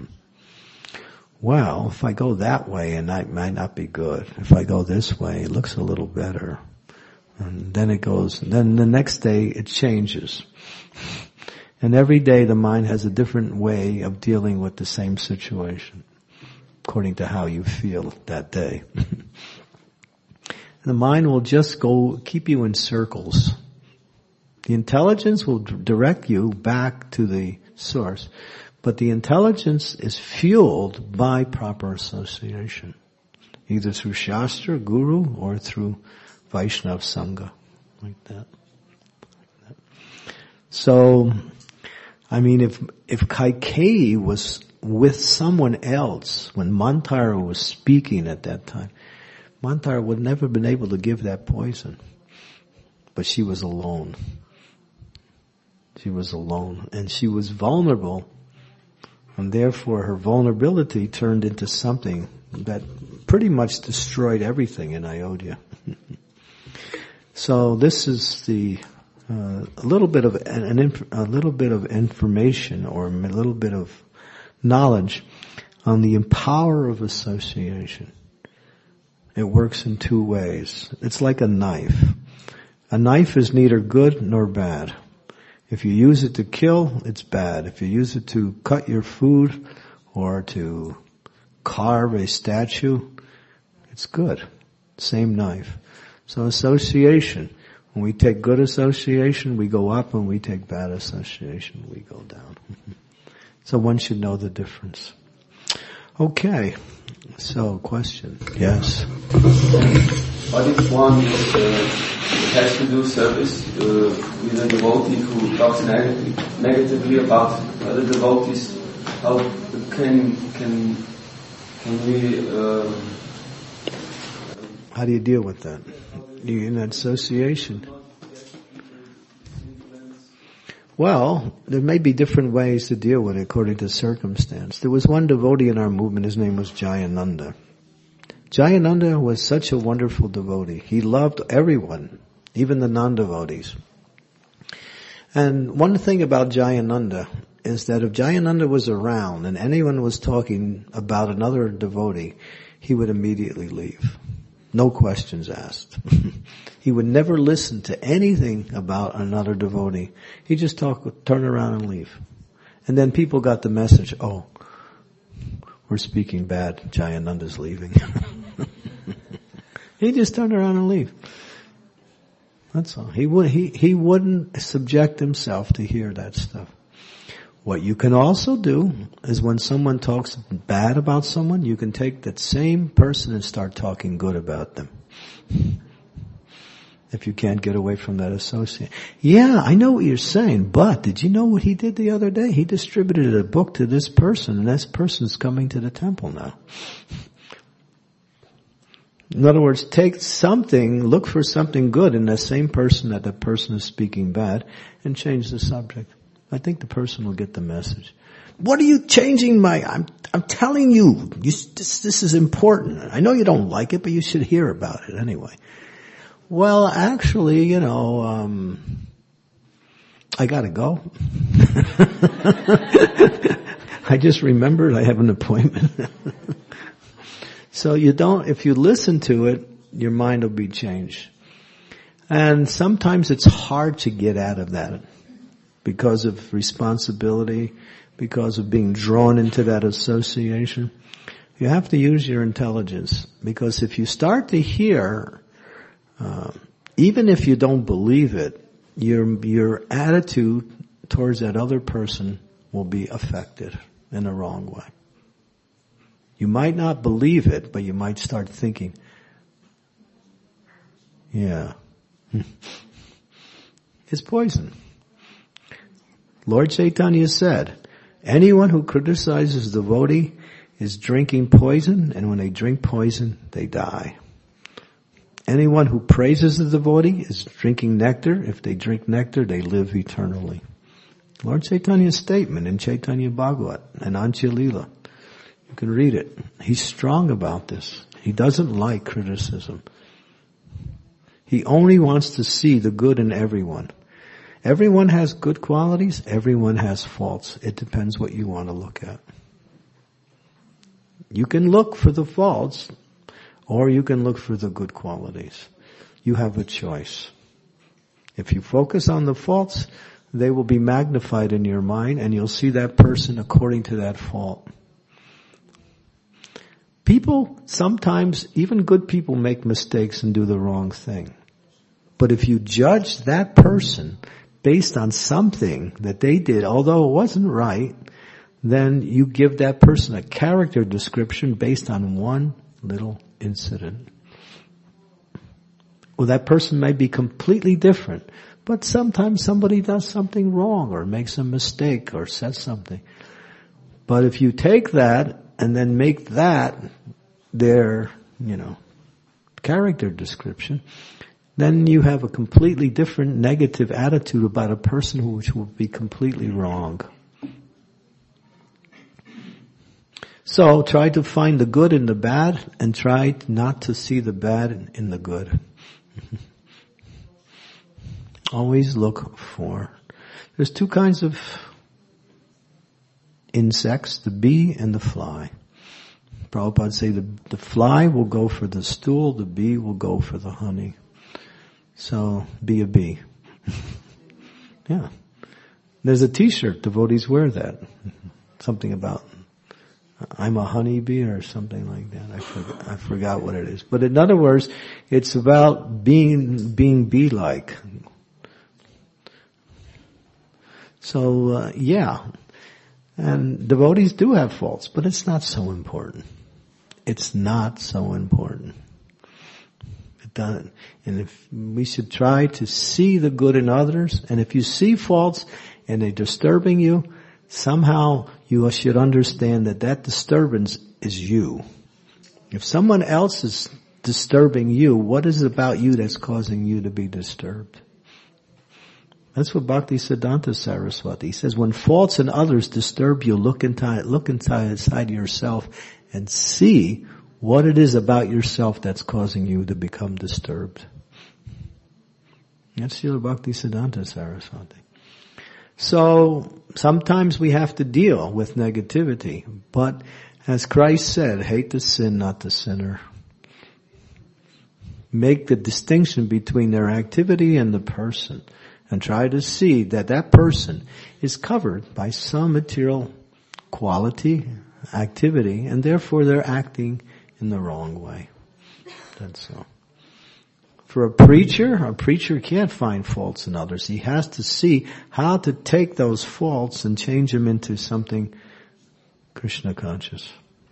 well, if I go that way, and that might not be good. If I go this way, it looks a little better. And then it goes, and then the next day it changes. And every day the mind has a different way of dealing with the same situation, according to how you feel that day. The mind will just keep you in circles. The intelligence will direct you back to the source. But the intelligence is fueled by proper association, either through Shastra, Guru, or through Vaishnava Sangha, like that. So, I mean, if Kaikeyi was with someone else when Mantara was speaking at that time, Mantara would never have been able to give that poison. But she was alone. She was alone, and she was vulnerable. And therefore her vulnerability turned into something that pretty much destroyed everything in Ayodhya. So this is a little bit of information or a little bit of knowledge on the power of association. It works in two ways. It's like a knife. A knife is neither good nor bad. If you use it to kill, it's bad. If you use it to cut your food or to carve a statue, it's good. Same knife. So association. When we take good association, we go up. When we take bad association, we go down. So one should know the difference. Okay. So, question. Yes. What if one has to do service with a devotee who talks negatively about other devotees? How can we? How do you deal with that? You in that association? Well, there may be different ways to deal with it according to circumstance. There was one devotee in our movement, his name was Jayananda. Jayananda was such a wonderful devotee. He loved everyone, even the non-devotees. And one thing about Jayananda is that if Jayananda was around and anyone was talking about another devotee, he would immediately leave. No questions asked. He would never listen to anything about another devotee. He'd just turn around and leave. And then people got the message, oh, we're speaking bad, Jayananda's leaving. He'd just turn around and leave. That's all. He wouldn't subject himself to hear that stuff. What you can also do is when someone talks bad about someone, you can take that same person and start talking good about them. If you can't get away from that associate. Yeah, I know what you're saying, but did you know what he did the other day? He distributed a book to this person, and this person's coming to the temple now. In other words, take something, look for something good in that same person that the person is speaking bad, and change the subject. I think the person will get the message. What are you changing I'm telling you, this is important. I know you don't like it, but you should hear about it anyway. Well, actually, I gotta go. I just remembered I have an appointment. So if you listen to it, your mind will be changed. And sometimes it's hard to get out of that because of responsibility, because of being drawn into that association. You have to use your intelligence, because if you start to hear, even if you don't believe it, your attitude towards that other person will be affected in a wrong way. You might not believe it, but you might start thinking, yeah, it's poison. Lord Chaitanya said, anyone who criticizes the devotee is drinking poison, and when they drink poison, they die. Anyone who praises the devotee is drinking nectar. If they drink nectar, they live eternally. Lord Chaitanya's statement in Chaitanya Bhagavat and Antya Lila. You can read it. He's strong about this. He doesn't like criticism. He only wants to see the good in everyone. Everyone has good qualities. Everyone has faults. It depends what you want to look at. You can look for the faults, or you can look for the good qualities. You have a choice. If you focus on the faults, they will be magnified in your mind, and you'll see that person according to that fault. People, sometimes, even good people make mistakes and do the wrong thing. But if you judge that person based on something that they did, although it wasn't right, then you give that person a character description based on one little incident. Well, that person may be completely different, but sometimes somebody does something wrong or makes a mistake or says something. But if you take that and then make that their, character description, then you have a completely different negative attitude about a person which will be completely wrong. So try to find the good in the bad and try not to see the bad in the good. Always look for. There's two kinds of insects, the bee and the fly. Prabhupada say the fly will go for the stool, the bee will go for the honey. So be a bee. Yeah. There's a t-shirt, devotees wear that. Something about I'm a honeybee or something like that. I forgot what it is. But in other words, it's about being bee-like. So, yeah. And devotees do have faults, but it's not so important. It's not so important. It doesn't. And if we should try to see the good in others, and if you see faults and they're disturbing you, somehow you should understand that disturbance is you. If someone else is disturbing you, what is it about you that's causing you to be disturbed? That's what Bhakti Siddhanta Saraswati says. When faults in others disturb you, look inside yourself and see what it is about yourself that's causing you to become disturbed. That's Srila Bhakti Siddhanta Saraswati. So sometimes we have to deal with negativity, but as Christ said, hate the sin, not the sinner. Make the distinction between their activity and the person, and try to see that person is covered by some material quality, activity, and therefore they're acting in the wrong way. That's all. For a preacher can't find faults in others. He has to see how to take those faults and change them into something Krishna conscious.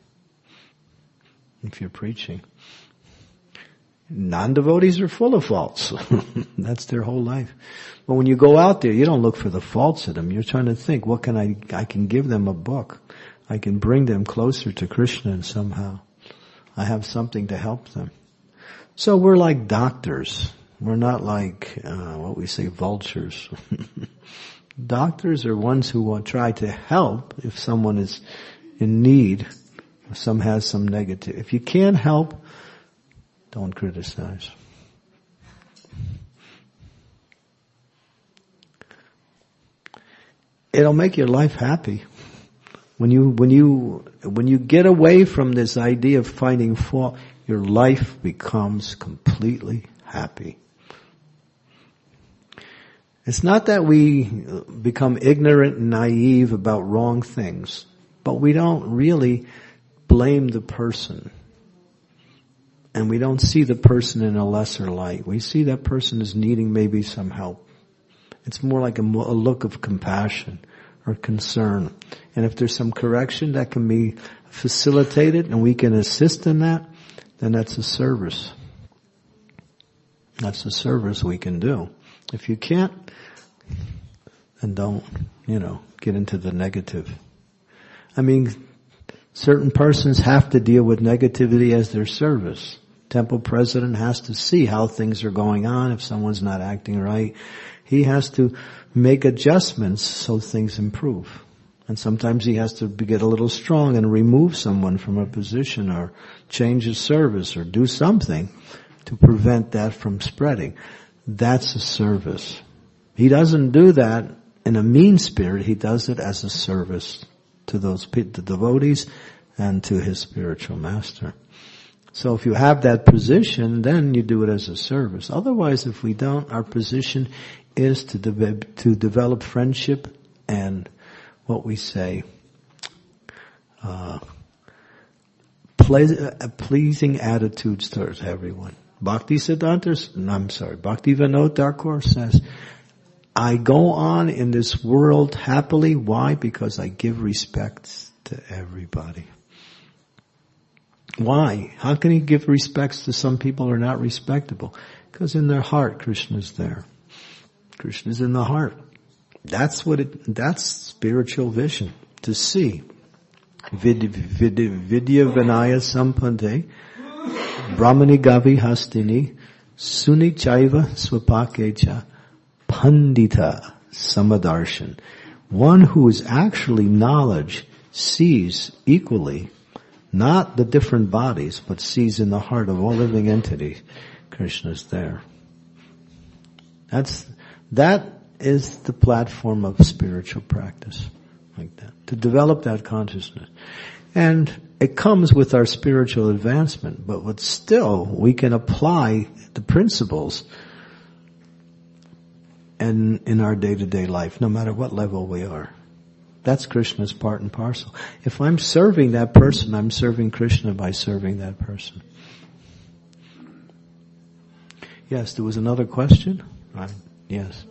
If you're preaching. Non-devotees are full of faults. That's their whole life. But when you go out there, you don't look for the faults in them. You're trying to think, what can I can give them a book. I can bring them closer to Krishna somehow. I have something to help them. So we're like doctors. We're not like, what we say, vultures. Doctors are ones who will try to help if someone is in need, or some has some negative. If you can't help, don't criticize. It'll make your life happy. When you get away from this idea of finding fault, your life becomes completely happy. It's not that we become ignorant and naive about wrong things, but we don't really blame the person. And we don't see the person in a lesser light. We see that person as needing maybe some help. It's more like a look of compassion or concern. And if there's some correction that can be facilitated and we can assist in that, then that's a service. That's a service we can do. If you can't, then don't, get into the negative. I mean, certain persons have to deal with negativity as their service. Temple president has to see how things are going on. If someone's not acting right, he has to make adjustments so things improve. And sometimes he has to get a little strong and remove someone from a position or change his service or do something to prevent that from spreading. That's a service. He doesn't do that in a mean spirit. He does it as a service to the devotees and to his spiritual master. So if you have that position, then you do it as a service. Otherwise, if we don't, our position is to develop friendship and what we say, pleasing attitudes towards everyone. Bhaktivinoda Thakur says, I go on in this world happily. Why? Because I give respect to everybody. Why? How can he give respects to some people who are not respectable? Because in their heart, Krishna's there. Krishna's in the heart. That's spiritual vision. To see. Vidya Vinaya Sampante, Brahmani Gavi Hastini, Suni Chaiva Swapakecha, Pandita Samadarshan. One who is actually knowledge sees equally not the different bodies, but sees in the heart of all living entities, Krishna's there. That is the platform of spiritual practice, like that, to develop that consciousness. And it comes with our spiritual advancement, but still we can apply the principles in our day-to-day life, no matter what level we are. That's Krishna's part and parcel. If I'm serving that person, I'm serving Krishna by serving that person. Yes, there was another question? Right. Yes.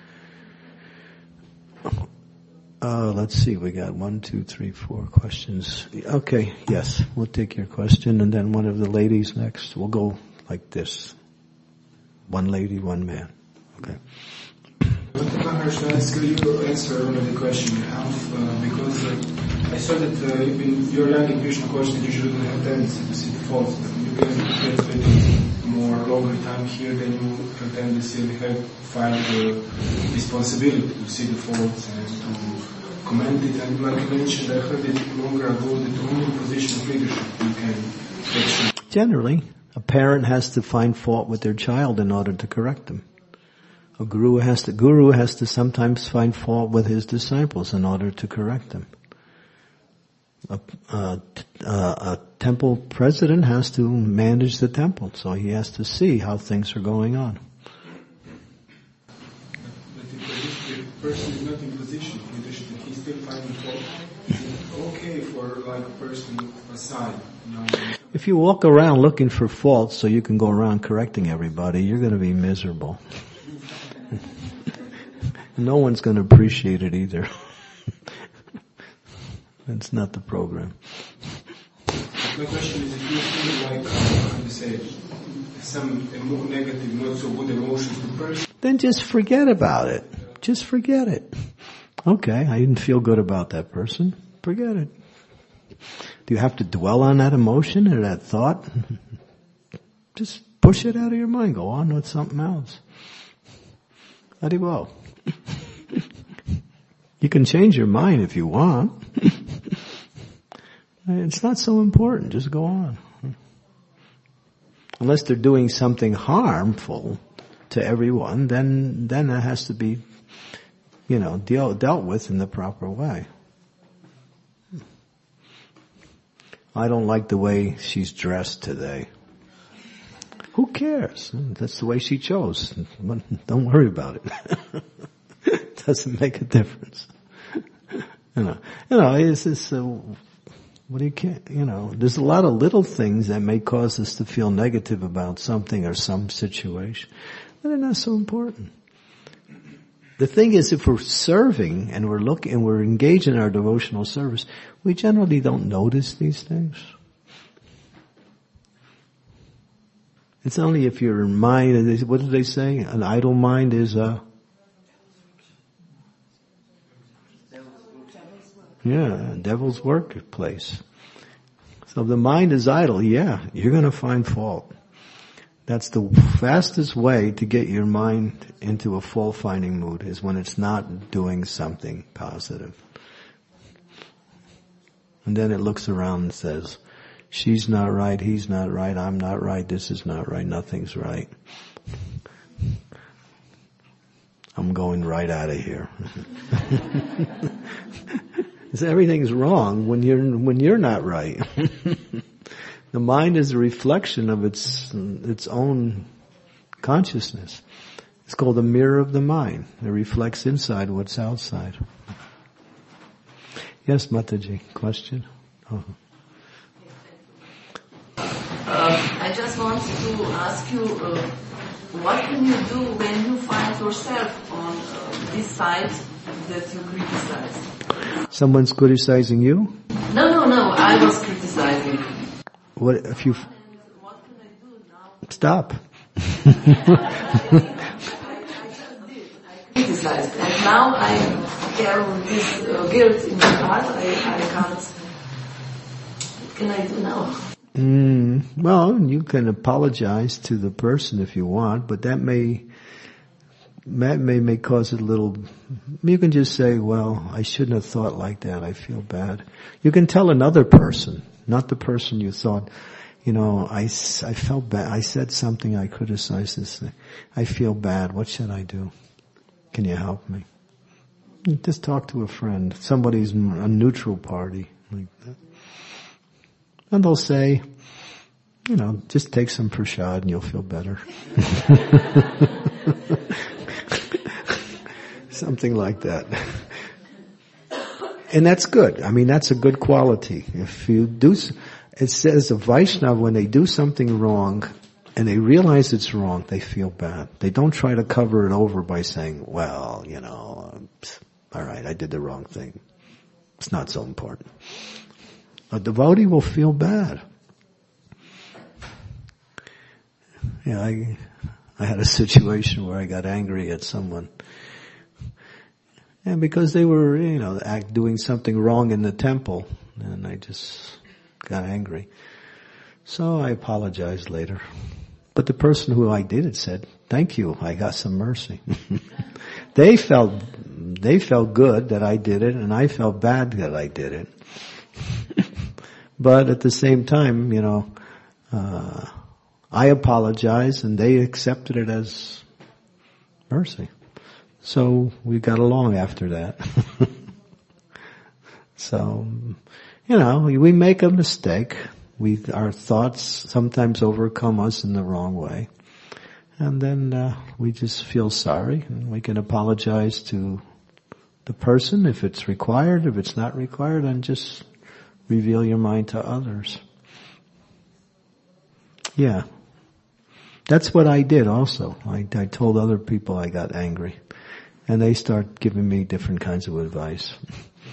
Let's see, we got 1, 2, 3, 4 questions. Okay, yes, we'll take your question and then one of the ladies next. We'll go like this. One lady, one man. Okay. Maharaj, you answer the question you have, because I saw that in your learning Krishna courses, you usually have tendency to see the faults, but you get spending more longer time here than you have tendency to find the responsibility to see the faults and to comment it. And like you mentioned, I heard it longer ago that only in position of leadership you can actually. Generally, a parent has to find fault with their child in order to correct them. A guru has to sometimes find fault with his disciples in order to correct them. A temple president has to manage the temple, so he has to see how things are going on. But if the person is not in position of leadership, he's still finding fault. Is it okay for like a person aside. If you walk around looking for faults so you can go around correcting everybody, you're going to be miserable. No one's going to appreciate it either. That's not the program. My question is, if you feel like, how can you say, some negative, not so good emotions to person, then just forget about it. Just forget it. Okay, I didn't feel good about that person. Forget it. Do you have to dwell on that emotion or that thought? Just push it out of your mind. Go on with something else. Haribo. You can change your mind if you want. It's not so important. Just go on. Unless they're doing something harmful to everyone, then that has to be, dealt with in the proper way. I don't like the way she's dressed today. Who cares? That's the way she chose. Don't worry about it. It doesn't make a difference. It's just, what do you care? There's a lot of little things that may cause us to feel negative about something or some situation, but they're not so important. The thing is, if we're serving and we're engaged in our devotional service, we generally don't notice these things. It's only if your mind, what did they say? An idle mind is a devil's workplace. So if the mind is idle, you're going to find fault. That's the fastest way to get your mind into a fault-finding mood, is when it's not doing something positive. And then it looks around and says, she's not right, he's not right, I'm not right, this is not right, nothing's right. I'm going right out of here. Everything's wrong when you're not right. The mind is a reflection of its own consciousness. It's called the mirror of the mind. It reflects inside what's outside. Yes, Mataji, question? Oh. I just want to ask you, what can you do when you find yourself on this side that you criticize? Someone's criticizing you? No, I was criticizing. What if you? What can I do now? Stop. I criticized, and now I carry this guilt in my heart. I can't. What can I do now? Well, you can apologize to the person if you want, but that may cause it a little. You can just say, well, I shouldn't have thought like that, I feel bad. You can tell another person, not the person you thought, I felt bad, I said something, I criticized this thing. I feel bad, what should I do? Can you help me? Just talk to a friend, somebody's a neutral party, like that. And they'll say, just take some prasad and you'll feel better. Something like that. And that's good. I mean, that's a good quality. If you do, it says a Vaishnava, when they do something wrong and they realize it's wrong, they feel bad. They don't try to cover it over by saying, well, all right, I did the wrong thing. It's not so important. A devotee will feel bad. I had a situation where I got angry at someone. And because they were, doing something wrong in the temple, and I just got angry. So I apologized later. But the person who I did it said, thank you, I got some mercy. They felt good that I did it, and I felt bad that I did it. But at the same time, I apologized and they accepted it as mercy. So we got along after that. So, we make a mistake. Our thoughts sometimes overcome us in the wrong way. And then we just feel sorry, and we can apologize to the person if it's required. If it's not required, then just reveal your mind to others. Yeah. That's what I did also. I told other people I got angry. And they start giving me different kinds of advice.